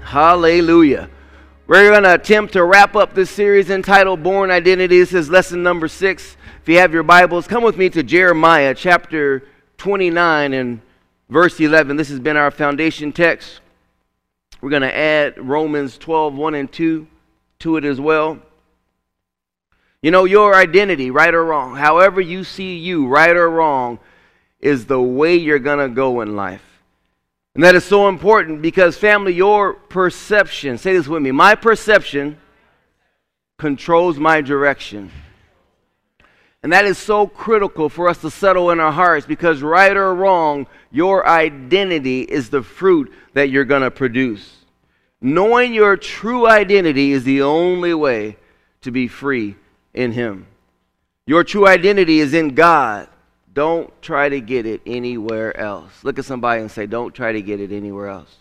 Hallelujah. We're going to attempt to wrap up this series entitled Born Identity. This is lesson number 6. If you have your Bibles, come with me to Jeremiah chapter 29 and verse 11. This has been our foundation text. We're going to add Romans 12, 1 and 2 to it as well. You know, your identity, right or wrong, however you see you, right or wrong, is the way you're going to go in life. And that is so important because, family, your perception, say this with me, my perception controls my direction. And that is so critical for us to settle in our hearts because, right or wrong, your identity is the fruit that you're going to produce. Knowing your true identity is the only way to be free in Him. Your true identity is in God. Don't try to get it anywhere else. Look at somebody and say, don't try to get it anywhere else.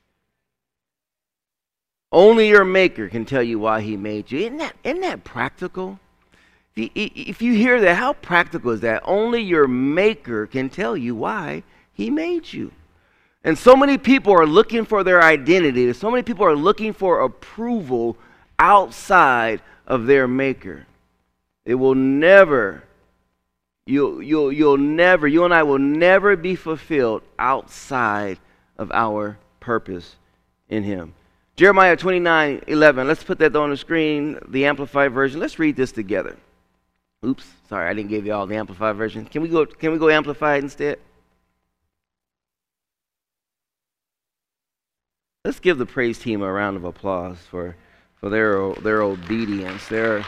Only your Maker can tell you why He made you. Isn't that practical? If you hear that, how practical is that? Only your Maker can tell you why He made you. And so many people are looking for their identity. So many people are looking for approval outside of their Maker. It will never... You and I will never be fulfilled outside of our purpose in Him. Jeremiah 29:11. Let's put that on the screen, the Amplified version. Let's read this together. Oops, sorry, I didn't give you all the Amplified version. Can we go Amplified instead? Let's give the praise team a round of applause for their obedience. Their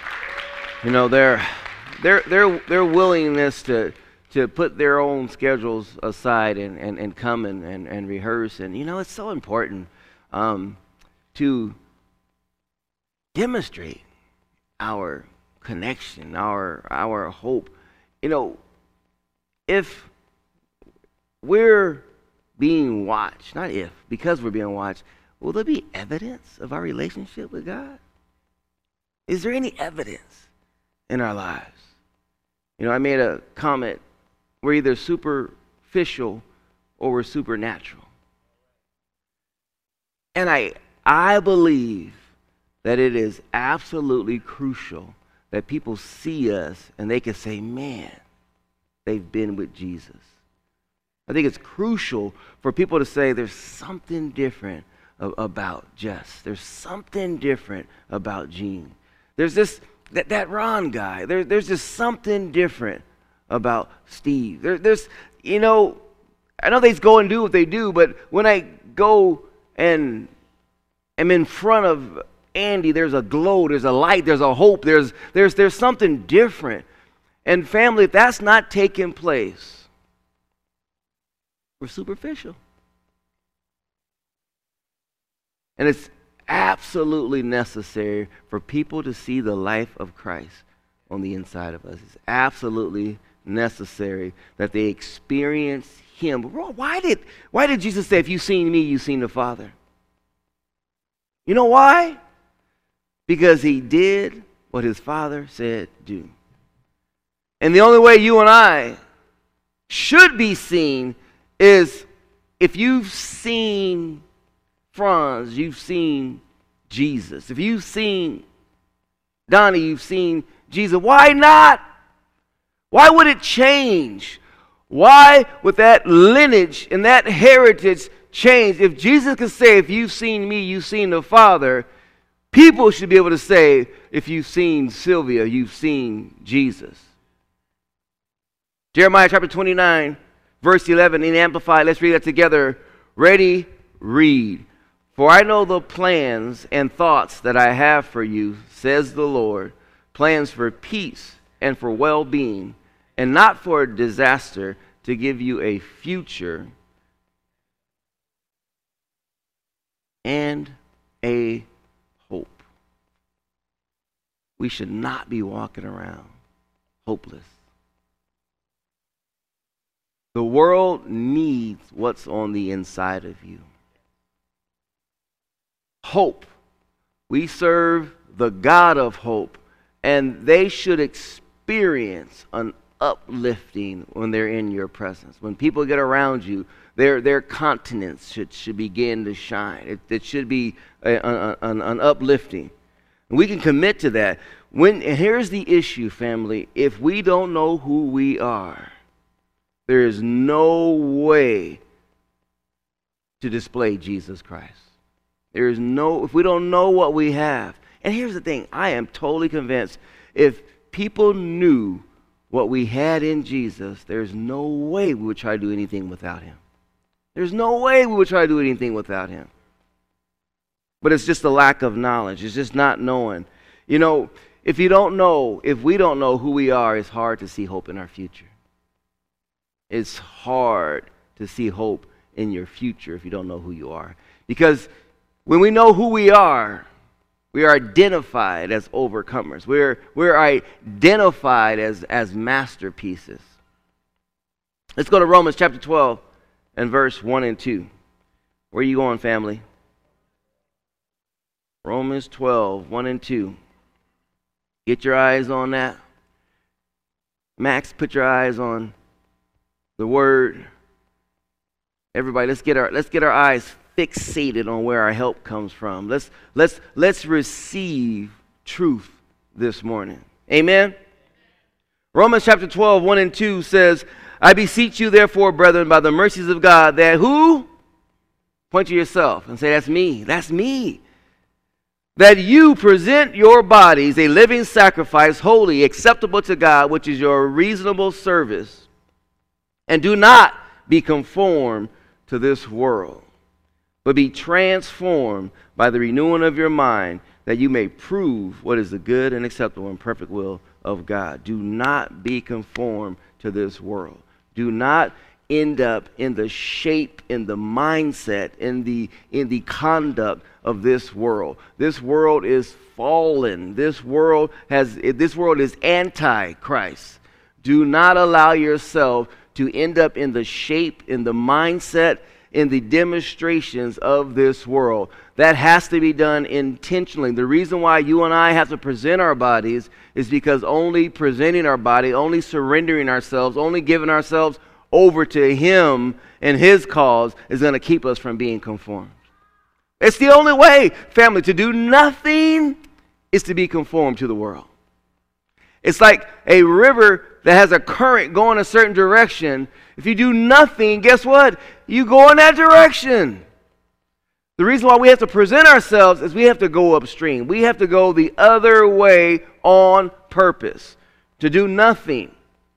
willingness to put their own schedules aside and come and rehearse. And, it's so important to demonstrate our connection, our hope. If we're being watched, not if, because we're being watched, will there be evidence of our relationship with God? Is there any evidence in our lives? I made a comment, we're either superficial or we're supernatural. And I believe that it is absolutely crucial that people see us and they can say, man, they've been with Jesus. I think it's crucial for people to say there's something different about Jess. There's something different about Gene. There's this That Ron guy, there's just something different about Steve. There's I know they go and do what they do, but when I go and am in front of Andy, there's a glow, there's a light, there's a hope, there's something different. And family, if that's not taking place, we're superficial. And it's absolutely necessary for people to see the life of Christ on the inside of us. It's absolutely necessary that they experience Him. Why did Jesus say, if you've seen me, you've seen the Father? You know why? Because He did what His Father said do. And the only way you and I should be seen is if you've seen Franz, you've seen Jesus. If you've seen Donnie, you've seen Jesus. Why not? Why would it change? Why would that lineage and that heritage change? If Jesus could say, if you've seen me, you've seen the Father, people should be able to say, if you've seen Sylvia, you've seen Jesus. Jeremiah chapter 29, verse 11 in Amplified. Let's read that together. Ready? Read. For I know the plans and thoughts that I have for you, says the Lord, plans for peace and for well-being, and not for disaster, to give you a future and a hope. We should not be walking around hopeless. The world needs what's on the inside of you. Hope. We serve the God of hope, and they should experience an uplifting when they're in your presence. When people get around you, their countenance should begin to shine. It should be an uplifting. And we can commit to that. And here's the issue, family. If we don't know who we are, there is no way to display Jesus Christ. If we don't know what we have. And here's the thing. I am totally convinced if people knew what we had in Jesus, there's no way we would try to do anything without him. There's no way we would try to do anything without him. But it's just a lack of knowledge. It's just not knowing. You know, if we don't know who we are, it's hard to see hope in our future. It's hard to see hope in your future if you don't know who you are. Because when we know who we are identified as overcomers. We're identified as masterpieces. Let's go to Romans chapter 12 and verse 1 and 2. Where are you going, family? Romans 12, 1 and 2. Get your eyes on that. Max, put your eyes on the word. Everybody, let's get our eyes fixated on where our help comes from. Let's receive truth this morning. Amen. Romans chapter 12, 1 and 2 says, I beseech you therefore, brethren, by the mercies of God, that who? Point to yourself and say, that's me. That's me. That you present your bodies a living sacrifice, holy, acceptable to God, which is your reasonable service. And do not be conformed to this world, but be transformed by the renewing of your mind, that you may prove what is the good and acceptable and perfect will of God. Do not be conformed to this world. Do not end up in the shape, in the mindset, in the conduct of this world. This world is fallen. This world is anti-Christ. Do not allow yourself to end up in the shape, in the mindset, in the demonstrations of this world. That has to be done intentionally. The reason why you and I have to present our bodies is because only presenting our body, only surrendering ourselves, only giving ourselves over to him and his cause is going to keep us from being conformed. It's the only way, family. To do nothing is to be conformed to the world. It's like a river that has a current going a certain direction. If you do nothing, guess what? You go in that direction. The reason why we have to present ourselves is we have to go upstream. We have to go the other way on purpose. To do nothing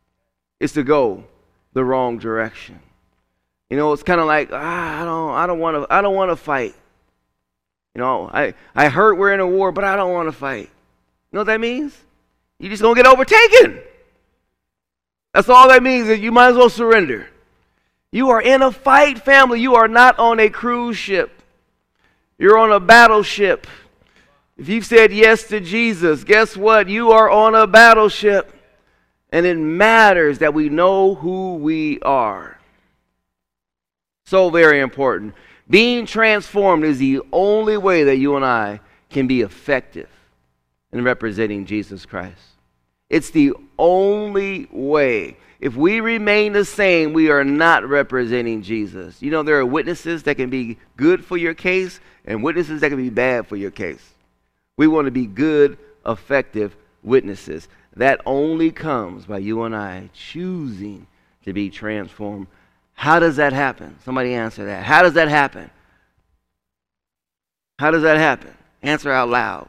is to go the wrong direction. You know, it's kind of like, I don't want to fight. You know, I heard we're in a war, but I don't want to fight. You know what that means? You're just going to get overtaken. That's all that means, is you might as well surrender. You are in a fight, family. You are not on a cruise ship. You're on a battleship. If you've said yes to Jesus, guess what? You are on a battleship. And it matters that we know who we are. So very important. Being transformed is the only way that you and I can be effective in representing Jesus Christ. It's the only way. If we remain the same, we are not representing Jesus. You know, there are witnesses that can be good for your case and witnesses that can be bad for your case. We want to be good, effective witnesses. That only comes by you and I choosing to be transformed. How does that happen? Somebody answer that. How does that happen? How does that happen? Answer out loud.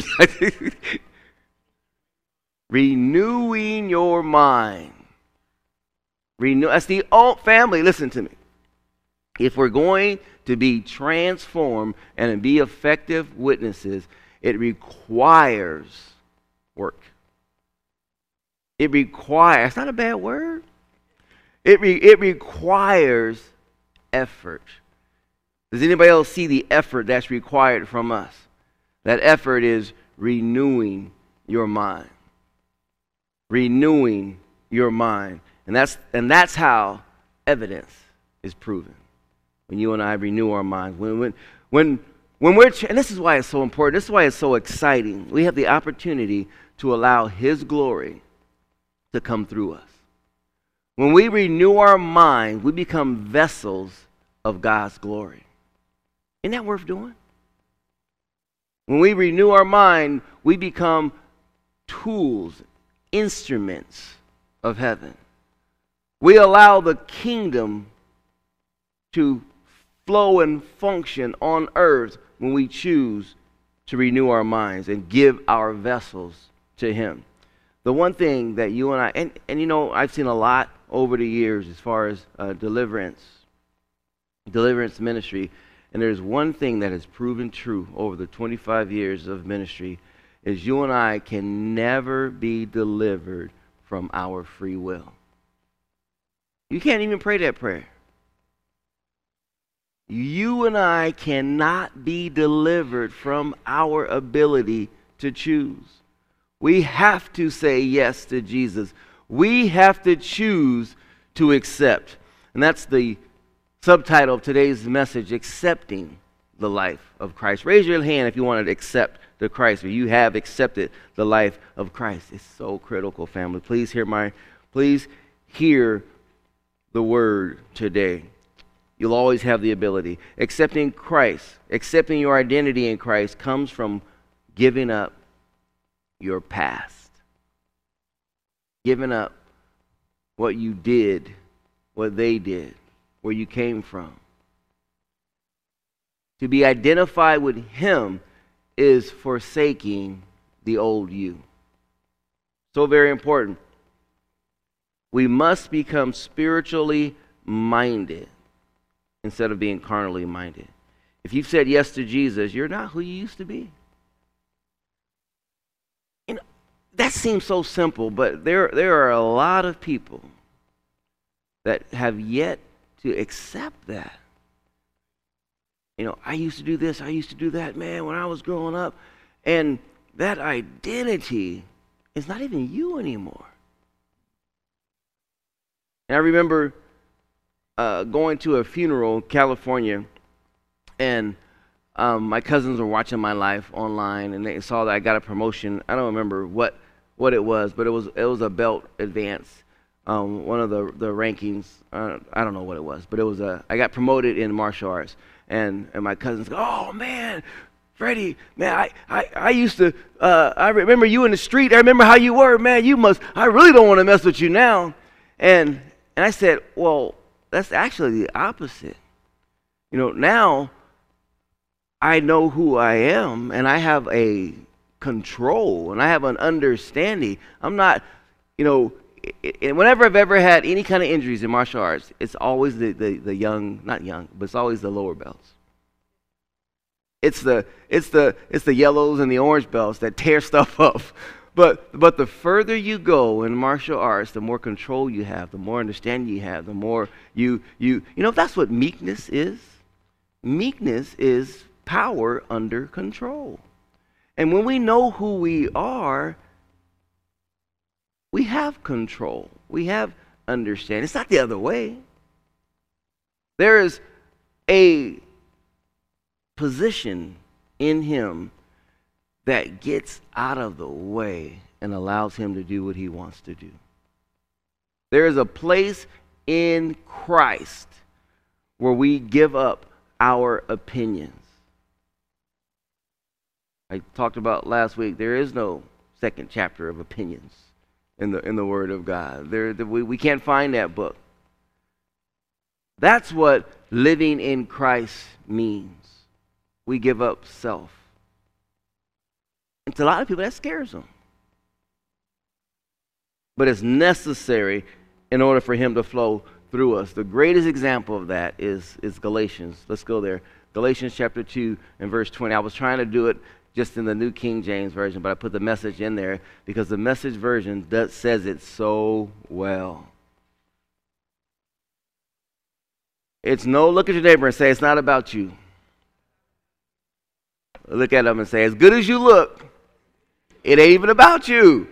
Renewing your mind. That's the old family. Listen to me. If we're going to be transformed and be effective witnesses, it requires work. It requires, it's not a bad word. It requires effort. Does anybody else see the effort that's required from us? That effort is renewing your mind. Renewing your mind. And that's how evidence is proven. When you and I renew our minds. When we're, and this is why it's so important. This is why it's so exciting. We have the opportunity to allow His glory to come through us. When we renew our mind, we become vessels of God's glory. Isn't that worth doing? When we renew our mind, we become tools, instruments of heaven. We allow the kingdom to flow and function on earth when we choose to renew our minds and give our vessels to Him. The one thing that you and I, and you know, I've seen a lot over the years as far as deliverance ministry, and there's one thing that has proven true over the 25 years of ministry is you and I can never be delivered from our free will. You can't even pray that prayer. You and I cannot be delivered from our ability to choose. We have to say yes to Jesus. We have to choose to accept. And that's the subtitle of today's message, Accepting the Life of Christ. Raise your hand if you want to accept the Christ, or you have accepted the life of Christ. It's so critical, family. Please hear the word today. You'll always have the ability. Accepting Christ, accepting your identity in Christ comes from giving up your past. Giving up what you did, what they did, where you came from. To be identified with Him is forsaking the old you. So very important. We must become spiritually minded instead of being carnally minded. If you've said yes to Jesus, you're not who you used to be. You know, that seems so simple, but there are a lot of people that have yet to accept that. You know, I used to do this, I used to do that, man, when I was growing up. And that identity is not even you anymore. And I remember going to a funeral in California, and my cousins were watching my life online, and they saw that I got a promotion. I don't remember what it was, but it was a belt advance, one of the rankings. I don't know what it was, but I got promoted in martial arts, and my cousins go, "Oh man, Freddie, man, I used to, I remember you in the street. I remember how you were, man. I really don't want to mess with you now." And I said, well, that's actually the opposite. You know, now I know who I am, and I have a control, and I have an understanding. I'm not, you know, whenever I've ever had any kind of injuries in martial arts, it's always the young, not young, but it's always the lower belts. It's the yellows and the orange belts that tear stuff up. But the further you go in martial arts, the more control you have, the more understanding you have, the more you know, that's what meekness is. Meekness is power under control. And when we know who we are, we have control. We have understanding. It's not the other way. There is a position in Him that gets out of the way and allows Him to do what He wants to do. There is a place in Christ where we give up our opinions. I talked about last week, there is no second chapter of opinions in the Word of God. We can't find that book. That's what living in Christ means. We give up self. And to a lot of people, that scares them. But it's necessary in order for Him to flow through us. The greatest example of that is Galatians. Let's go there. Galatians chapter 2 and verse 20. I was trying to do it just in the New King James Version, but I put the Message in there because the Message version says it so well. Look at your neighbor and say, it's not about you. Look at them and say, as good as you look, it ain't even about you.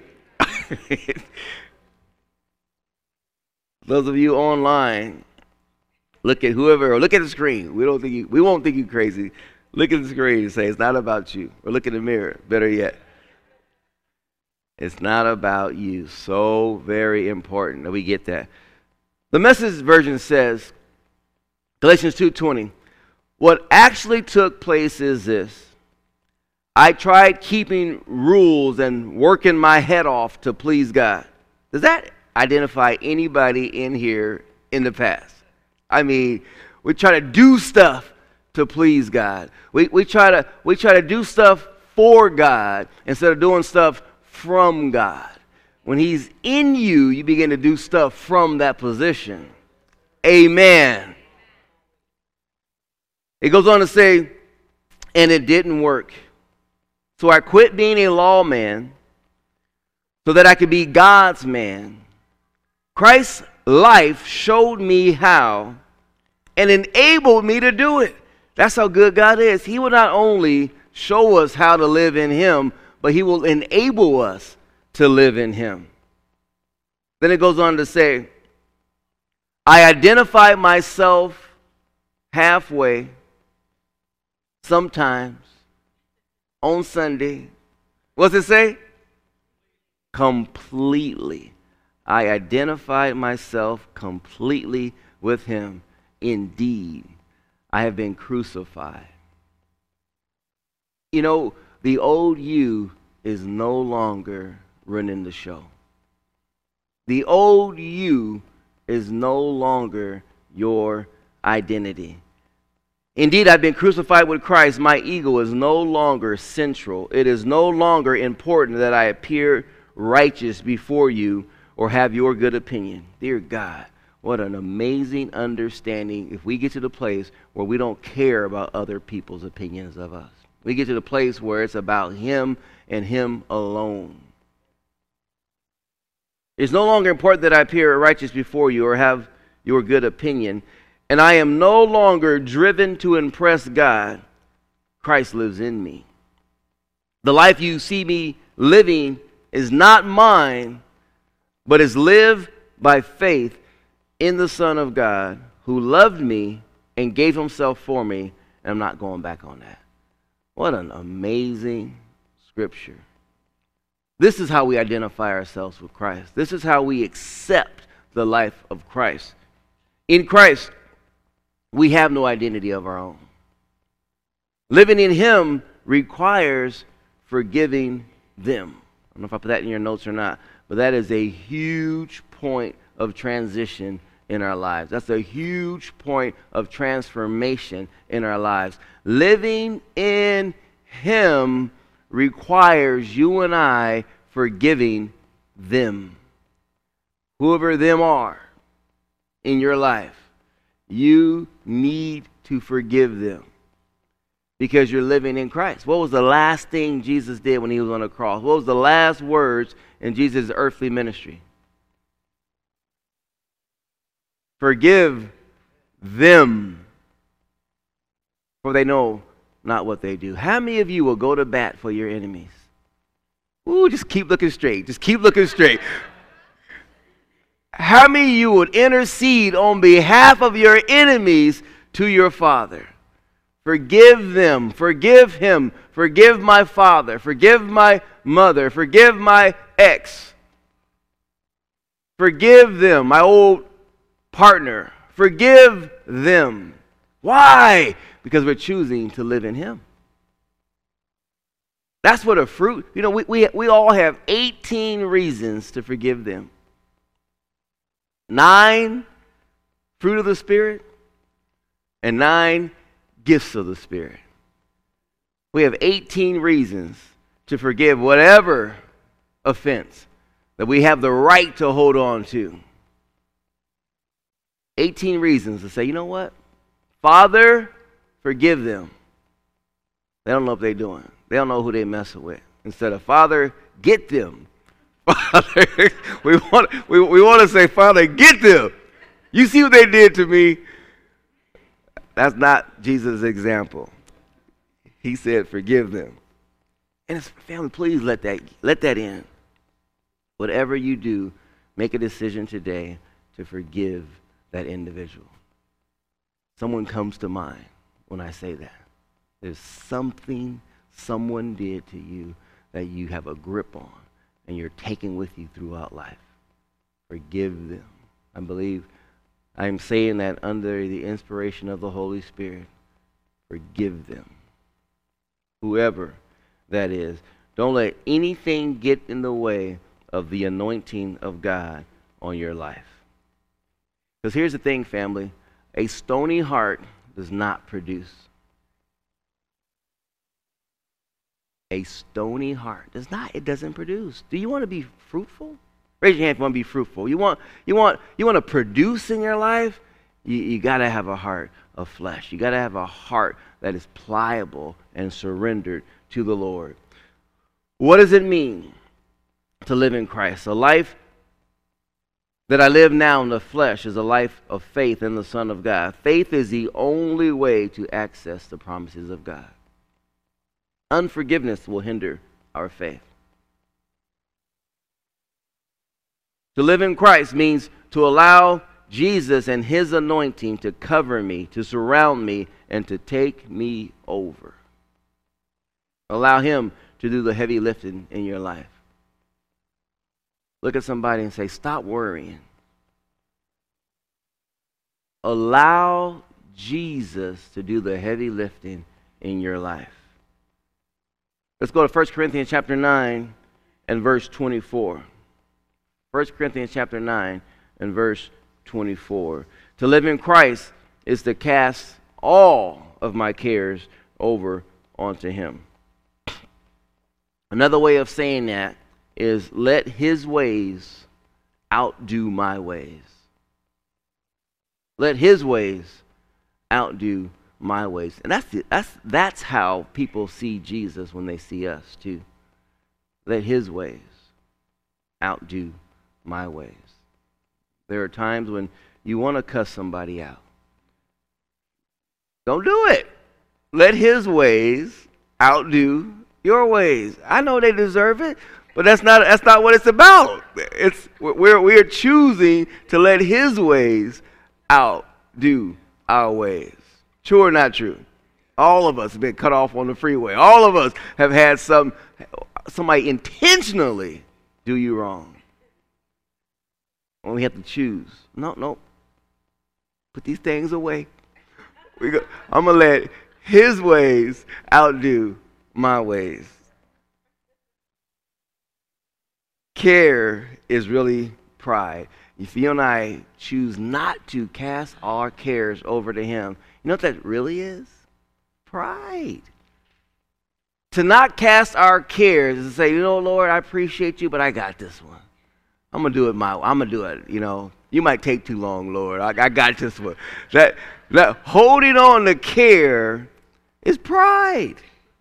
Those of you online, look at whoever, or look at the screen. We won't think you crazy. Look at the screen and say, it's not about you. Or look in the mirror, better yet. It's not about you. So very important that we get that. The Message version says, Galatians 2:20, what actually took place is this. I tried keeping rules and working my head off to please God. Does that identify anybody in here in the past? I mean, we try to do stuff to please God. We try to do stuff for God instead of doing stuff from God. When He's in you, you begin to do stuff from that position. Amen. It goes on to say, and it didn't work. So I quit being a lawman so that I could be God's man. Christ's life showed me how and enabled me to do it. That's how good God is. He will not only show us how to live in Him, but He will enable us to live in Him. Then it goes on to say, I identify myself halfway, sometimes, on Sunday. What's it say? Completely. I identified myself completely with Him. Indeed, I have been crucified. You know, the old you is no longer running the show. The old you is no longer your identity. Indeed, I've been crucified with Christ. My ego is no longer central. It is no longer important that I appear righteous before you or have your good opinion. Dear God, what an amazing understanding if we get to the place where we don't care about other people's opinions of us. We get to the place where it's about Him and Him alone. It's no longer important that I appear righteous before you or have your good opinion. And I am no longer driven to impress God. Christ lives in me. The life you see me living is not mine, but is lived by faith in the Son of God who loved me and gave Himself for me. And I'm not going back on that. What an amazing scripture. This is how we identify ourselves with Christ. This is how we accept the life of Christ. In Christ, we have no identity of our own. Living in Him requires forgiving them. I don't know if I put that in your notes or not, but that is a huge point of transition in our lives. That's a huge point of transformation in our lives. Living in Him requires you and I forgiving them. Whoever them are in your life, you need to forgive them because you're living in Christ. What was the last thing Jesus did when He was on the cross? What was the last words in Jesus' earthly ministry? Forgive them, for they know not what they do. How many of you will go to bat for your enemies? Ooh, just keep looking straight. Just keep looking straight. How many of you would intercede on behalf of your enemies to your Father? Forgive them. Forgive him. Forgive my father. Forgive my mother. Forgive my ex. Forgive them, my old partner. Forgive them. Why? Because we're choosing to live in Him. That's what a fruit, you know, we all have 18 reasons to forgive them. 9 fruit of the Spirit and 9 gifts of the Spirit. We have 18 reasons to forgive whatever offense that we have the right to hold on to. 18 reasons to say, you know what? Father, forgive them. They don't know what they're doing. They don't know who they're messing with. Instead of, Father, get them. Father, we want to say, Father, get them. You see what they did to me? That's not Jesus' example. He said, forgive them. And family, please let that in. Whatever you do, make a decision today to forgive that individual. Someone comes to mind when I say that. There's something someone did to you that you have a grip on and you're taking with you throughout life. Forgive them. I believe I am saying that under the inspiration of the Holy Spirit. Forgive them. Whoever that is. Don't let anything get in the way of the anointing of God on your life. Because here's the thing, family. A stony heart does not produce. A stony heart it doesn't produce. Do you want to be fruitful? Raise your hand if you want to be fruitful. You want to produce in your life? You got to have a heart of flesh. You got to have a heart that is pliable and surrendered to the Lord. What does it mean to live in Christ? A life that I live now in the flesh is a life of faith in the Son of God. Faith is the only way to access the promises of God. Unforgiveness will hinder our faith. To live in Christ means to allow Jesus and His anointing to cover me, to surround me, and to take me over. Allow Him to do the heavy lifting in your life. Look at somebody and say, stop worrying. Allow Jesus to do the heavy lifting in your life. Let's go to 1 Corinthians chapter 9 and verse 24. 1 Corinthians chapter 9 and verse 24. To live in Christ is to cast all of my cares over onto Him. Another way of saying that is let His ways outdo my ways. Let His ways outdo my ways. And that's how people see Jesus when they see us too. Let His ways outdo my ways. There are times when you want to cuss somebody out. Don't do it. Let His ways outdo your ways. I know they deserve it, but that's not what it's about. We're choosing to let His ways outdo our ways. True or not true? All of us have been cut off on the freeway. All of us have had somebody intentionally do you wrong. When we have to choose. No. Put these things away. I'm going to let His ways outdo my ways. Care is really pride. If you and I choose not to cast our cares over to Him, you know what that really is? Pride. To not cast our cares is to say, Lord, I appreciate you, but I got this one. I'm going to do it, You might take too long, Lord. I got this one. That holding on to care is pride.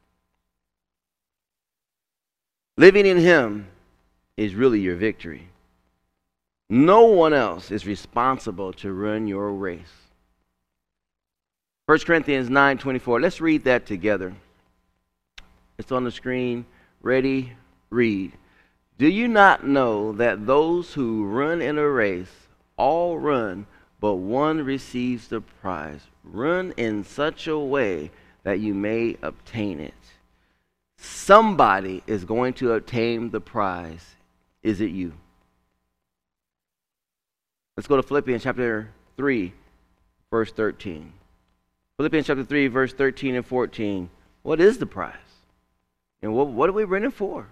Living in Him is really your victory. No one else is responsible to run your race. 1 Corinthians 9:24. Let's read that together. It's on the screen. Ready? Read. Do you not know that those who run in a race all run, but one receives the prize? Run in such a way that you may obtain it. Somebody is going to obtain the prize. Is it you? Let's go to Philippians chapter 3, verse 13. Philippians chapter 3, verse 13 and 14. What is the prize? And what are we running for?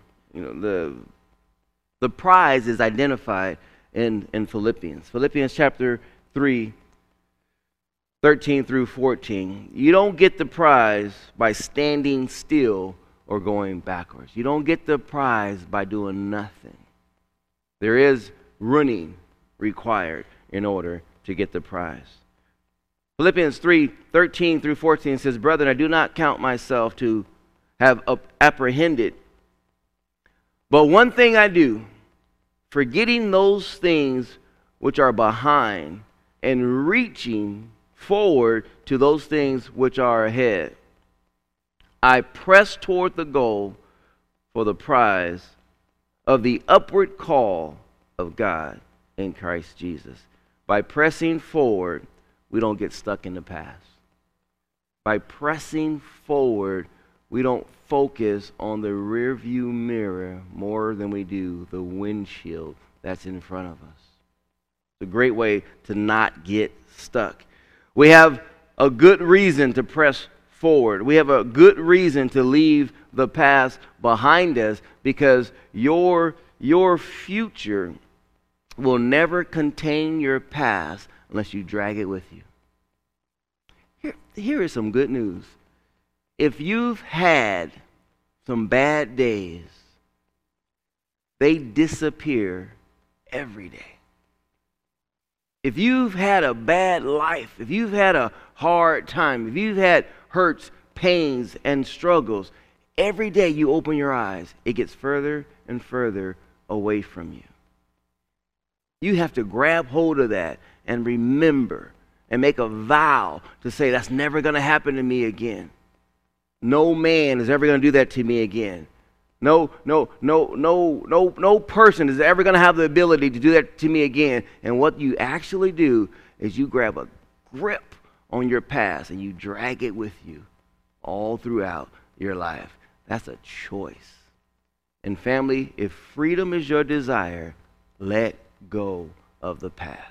The prize is identified in Philippians. Philippians chapter 3, 13 through 14. You don't get the prize by standing still or going backwards. You don't get the prize by doing nothing. There is running required in order to get the prize. Philippians 3, 13 through 14 says, Brethren, I do not count myself to have apprehended, but one thing I do, forgetting those things which are behind and reaching forward to those things which are ahead, I press toward the goal for the prize of the upward call of God in Christ Jesus. By pressing forward, we don't get stuck in the past. By pressing forward, we don't focus on the rear view mirror more than we do the windshield that's in front of us. It's a great way to not get stuck. We have a good reason to press forward. We have a good reason to leave the past behind us, because your future will never contain your past unless you drag it with you. Here is some good news. If you've had some bad days, they disappear every day. If you've had a bad life, if you've had a hard time, if you've had hurts, pains, and struggles, every day you open your eyes, it gets further and further away from you. You have to grab hold of that and remember and make a vow to say, that's never going to happen to me again. No man is ever going to do that to me again. No person is ever going to have the ability to do that to me again. And what you actually do is you grab a grip on your past and you drag it with you all throughout your life. That's a choice. And family, if freedom is your desire, let go of the past.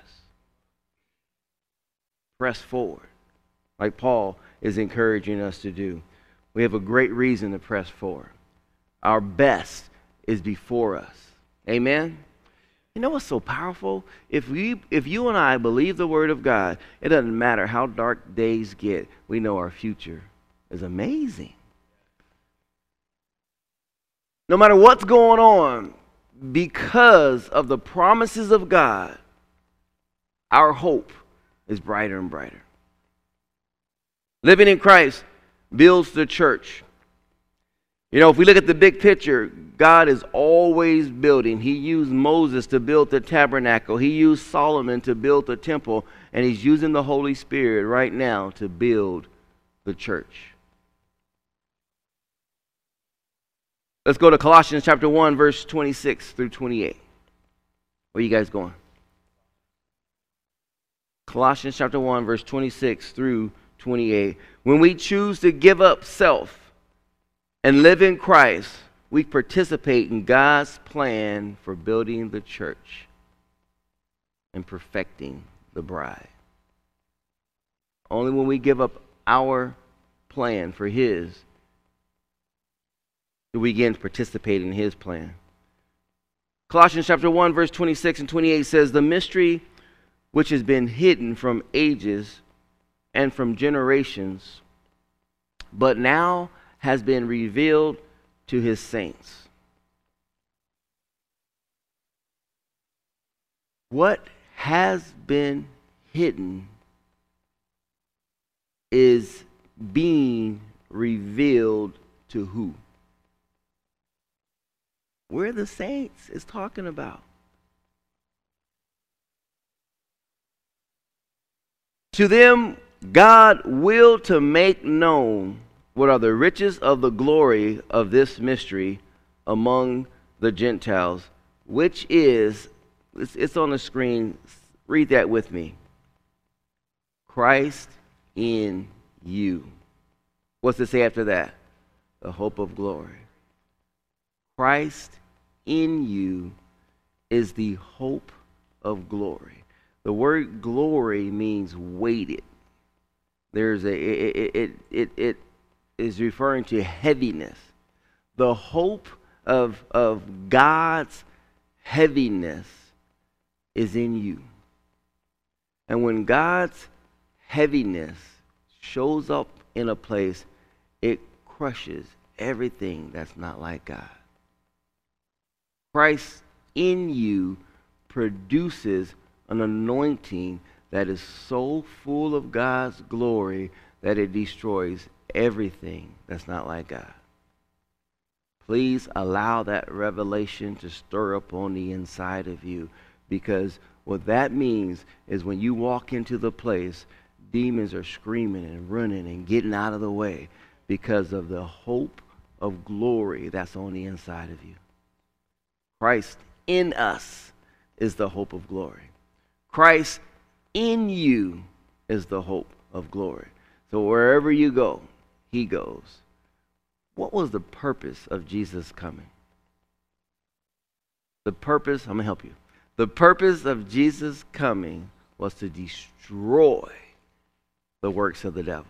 Press forward, like Paul is encouraging us to do. We have a great reason to press forward. Our best is before us. Amen? You know what's so powerful? If you and I believe the word of God, it doesn't matter how dark days get. We know our future is amazing. No matter what's going on, because of the promises of God, our hope is brighter and brighter. Living in Christ builds the church. You know, if we look at the big picture, God is always building. He used Moses to build the tabernacle. He used Solomon to build the temple. And he's using the Holy Spirit right now to build the church. Let's go to Colossians chapter 1, verse 26 through 28. Where are you guys going? Colossians chapter 1, verse 26 through 28. When we choose to give up self and live in Christ, we participate in God's plan for building the church and perfecting the bride. Only when we give up our plan for His do we begin to participate in His plan. Colossians chapter 1, verse 26 and 28 says, "The mystery which has been hidden from ages and from generations, but now has been revealed to His saints." What has been hidden is being revealed to who? We're the saints is talking about. To them, God willed to make known what are the riches of the glory of this mystery among the Gentiles, which is, it's on the screen, read that with me. Christ in you. What's it say after that? The hope of glory. Christ in you is the hope of glory. The word glory means weighted. There's it is referring to heaviness. The hope of God's heaviness is in you. And when God's heaviness shows up in a place, it crushes everything that's not like God. Christ in you produces an anointing that is so full of God's glory that it destroys everything that's not like God. Please allow that revelation to stir up on the inside of you, because what that means is when you walk into the place, demons are screaming and running and getting out of the way because of the hope of glory that's on the inside of you. Christ in us is the hope of glory. Christ in you is the hope of glory. So wherever you go, He goes. What was the purpose of Jesus coming? The purpose, I'm going to help you. The purpose of Jesus' coming was to destroy the works of the devil,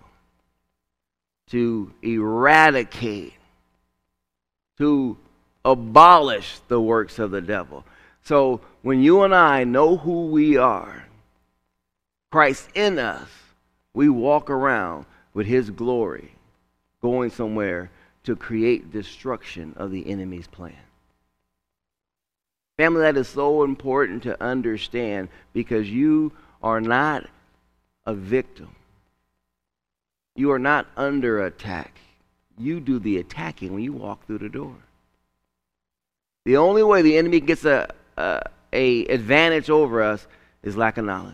to eradicate, to abolish the works of the devil. So when you and I know who we are, Christ in us, we walk around with his glory, going somewhere to create destruction of the enemy's plan. Family, that is so important to understand, because you are not a victim. You are not under attack. You do the attacking when you walk through the door. The only way the enemy gets a advantage over us is lack of knowledge.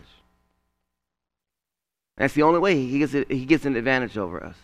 That's the only way he gets an advantage over us.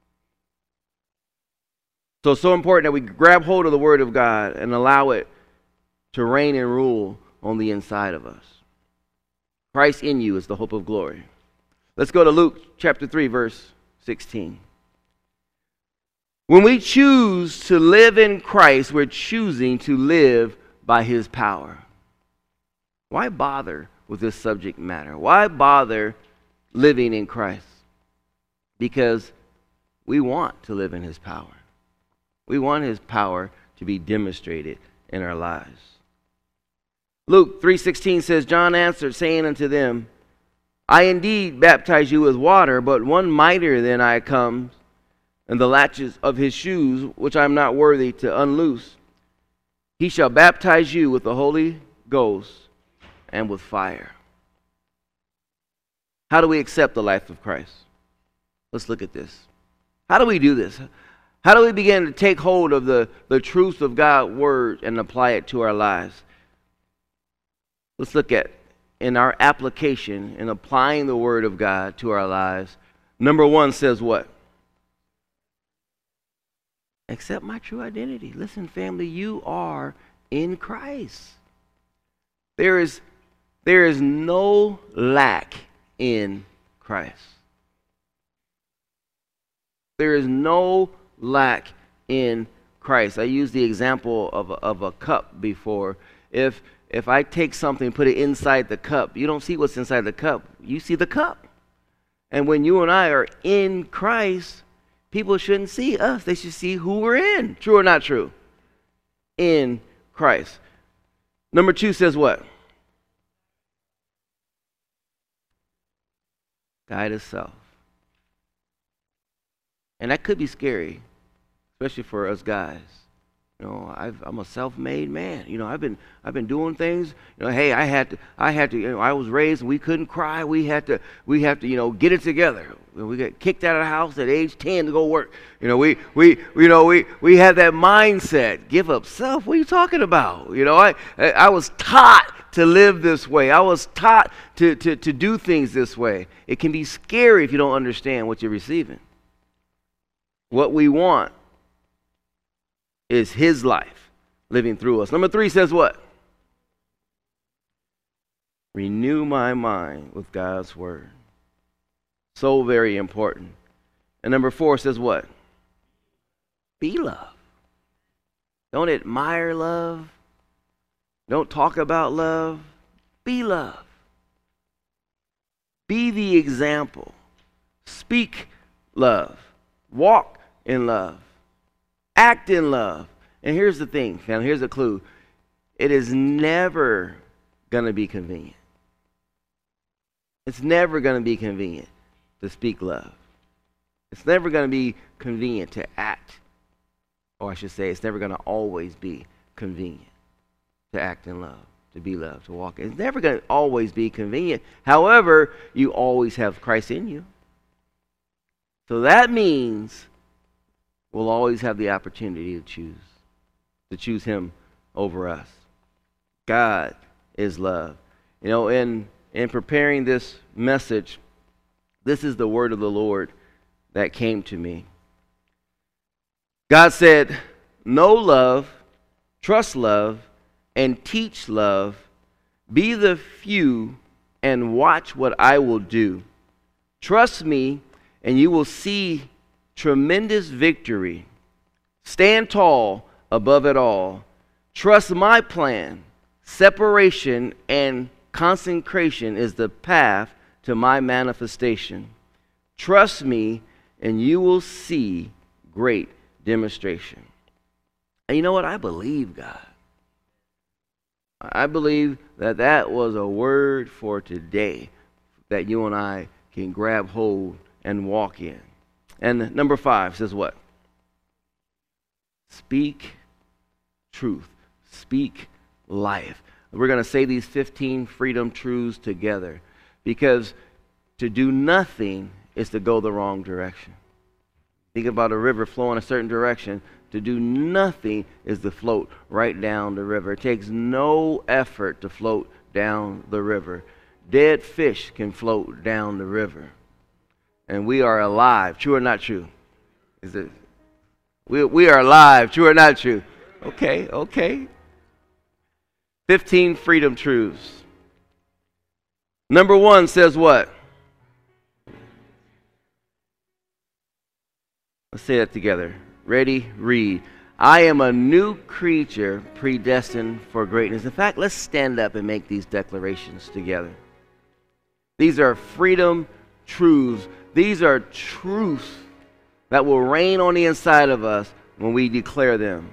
So it's so important that we grab hold of the Word of God and allow it to reign and rule on the inside of us. Christ in you is the hope of glory. Let's go to Luke chapter 3, verse 16. When we choose to live in Christ, we're choosing to live by his power. Why bother with this subject matter? Why bother living in Christ? Because we want to live in his power. We want his power to be demonstrated in our lives. Luke 3:16 says, John answered, saying unto them, I indeed baptize you with water, but one mightier than I comes, and the latches of his shoes, which I am not worthy to unloose. He shall baptize you with the Holy Ghost and with fire. How do we accept the life of Christ? Let's look at this. How do we do this? How do we begin to take hold of the truth of God's word and apply it to our lives? Let's look at, in our application, in applying the word of God to our lives. Number 1 says what? Accept my true identity. Listen, family, you are in Christ. There is no lack in Christ. There is no lack in Christ. I used the example of a cup before. If I take something and put it inside the cup, you don't see what's inside the cup. You see the cup. And when you and I are in Christ, people shouldn't see us. They should see who we're in. True or not true? In Christ. Number 2 says what? Die to self. And that could be scary, especially for us guys. You know, I'm a self-made man. You know, I've been doing things. You know, hey, I had to. You know, I was raised and we couldn't cry. We had to. You know, get it together. We got kicked out of the house at age 10 to go work. You know, we had that mindset. Give up self. What are you talking about? You know, I was taught to live this way. I was taught to do things this way. It can be scary if you don't understand what you're receiving. What we want is his life living through us. Number 3 says what? Renew my mind with God's word. So very important. And number 4 says what? Be love. Don't admire love. Don't talk about love. Be love. Be the example. Speak love. Walk in love. Act in love. And here's the thing, family. Here's a clue. It is never going to be convenient. It's never going to be convenient to speak love. It's never going to be convenient to act. Or I should say, it's never going to always be convenient to act in love, to be loved, to walk. It's never going to always be convenient. However, you always have Christ in you. So that means we'll always have the opportunity to choose him over us. God is love. You know, in preparing this message, this is the word of the Lord that came to me. God said, know love, trust love, and teach love. Be the few and watch what I will do. Trust me, and you will see tremendous victory. Stand tall above it all. Trust my plan. Separation and consecration is the path to my manifestation. Trust me, and you will see great demonstration. And you know what? I believe God. I believe that that was a word for today that you and I can grab hold and walk in. And number 5 says what? Speak truth. Speak life. We're going to say these 15 freedom truths together, because to do nothing is to go the wrong direction. Think about a river flowing a certain direction. To do nothing is to float right down the river. It takes no effort to float down the river. Dead fish can float down the river. And we are alive. True or not true? Is it? We are alive. True or not true? Okay. 15 freedom truths. Number 1 says what? Let's say that together. Ready? Read. I am a new creature predestined for greatness. In fact, let's stand up and make these declarations together. These are freedom truths. These are truths that will reign on the inside of us when we declare them.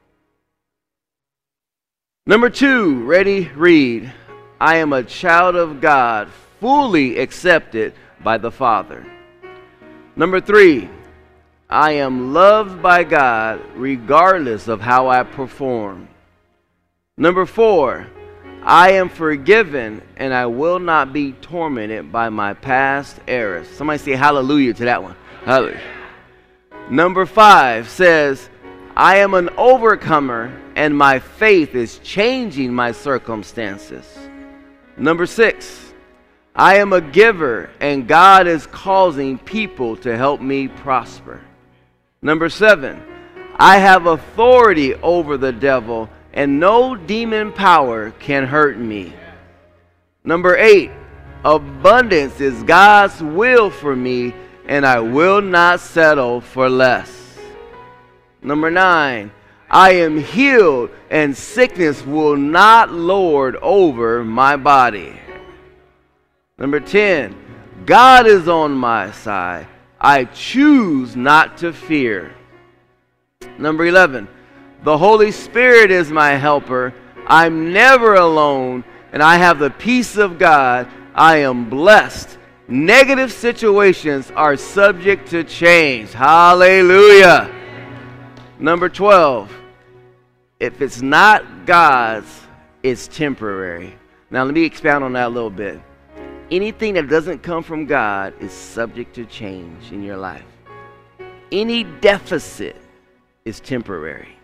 Number 2, ready, read. I am a child of God, fully accepted by the Father. Number 3, I am loved by God regardless of how I perform. Number 4, I am forgiven and I will not be tormented by my past errors. Somebody say hallelujah to that one. Hallelujah. Number 5 says, I am an overcomer and my faith is changing my circumstances. Number 6, I am a giver and God is causing people to help me prosper. Number 7, I have authority over the devil and no demon power can hurt me. Number 8, abundance is God's will for me and I will not settle for less. Number 9, I am healed and sickness will not lord over my body. Number 10, God is on my side. I choose not to fear. Number 11, the Holy Spirit is my helper. I'm never alone and I have the peace of God. I am blessed. Negative situations are subject to change. Hallelujah. Number 12, if it's not God's, it's temporary. Now let me expound on that a little bit. Anything that doesn't come from God is subject to change in your life. Any deficit is temporary.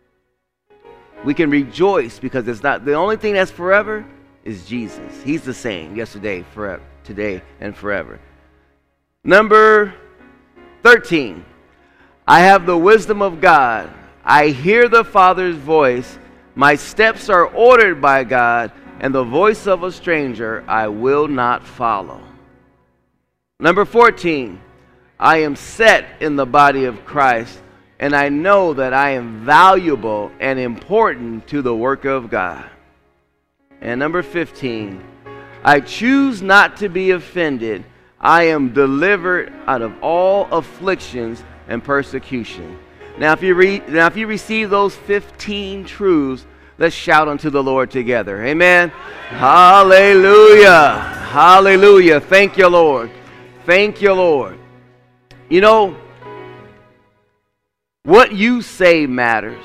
We can rejoice because it's not the only thing that's forever is Jesus. He's the same yesterday, forever, today, and forever. Number 13, I have the wisdom of God. I hear the Father's voice. My steps are ordered by God, and the voice of a stranger I will not follow. Number 14, I am set in the body of Christ, and I know that I am valuable and important to the work of God. And number 15, I choose not to be offended. I am delivered out of all afflictions and persecution. Now if you receive those 15 truths, let's shout unto the Lord together. Amen. Hallelujah. Hallelujah. Thank you, Lord. Thank you, Lord. You know, what you say matters.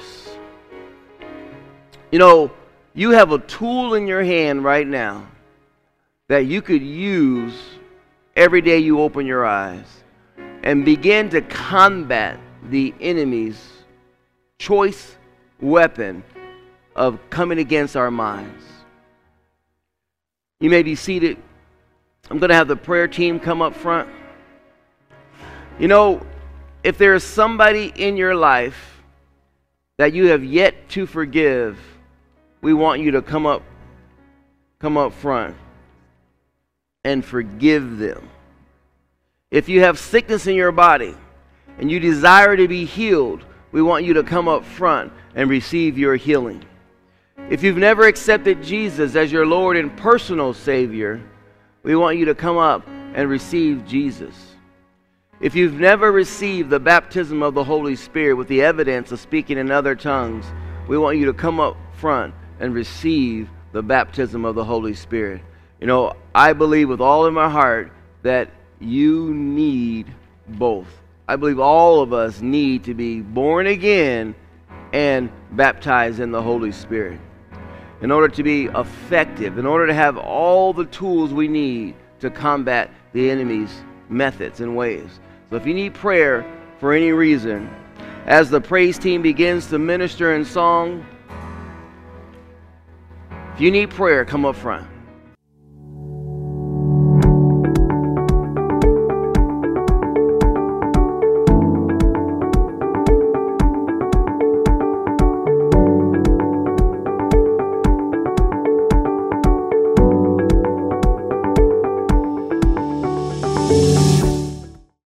You know, you have a tool in your hand right now that you could use every day you open your eyes and begin to combat the enemy's choice weapon of coming against our minds. You may be seated. I'm going to have the prayer team come up front. You know, if there is somebody in your life that you have yet to forgive, we want you to come up front and forgive them. If you have sickness in your body and you desire to be healed, we want you to come up front and receive your healing. If you've never accepted Jesus as your Lord and personal Savior, we want you to come up and receive Jesus. If you've never received the baptism of the Holy Spirit with the evidence of speaking in other tongues, we want you to come up front and receive the baptism of the Holy Spirit. You know, I believe with all of my heart that you need both. I believe all of us need to be born again and baptized in the Holy Spirit in order to be effective, in order to have all the tools we need to combat the enemy's methods and ways. So if you need prayer for any reason, as the praise team begins to minister in song, if you need prayer, come up front.